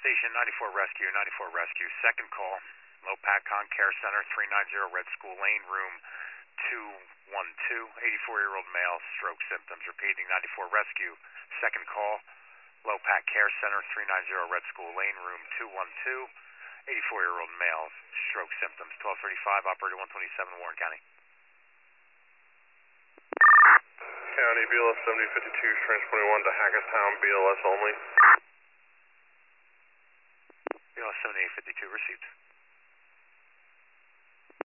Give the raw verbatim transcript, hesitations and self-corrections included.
Station ninety-four Rescue, ninety-four Rescue, second call, Low Patcon Care Center, three ninety Red School Lane, room two one two, eighty-four-year-old male, stroke symptoms. Repeating, ninety-four Rescue, second call, Low Pac Care Center, three ninety Red School Lane, room two one two, eighty-four-year-old male, stroke symptoms. twelve thirty-five, operator one twenty-seven, Warren County. County, B L S seventy fifty-two, transporting one to Hackettstown, B L S only. B L S seventy-eight fifty-two, received.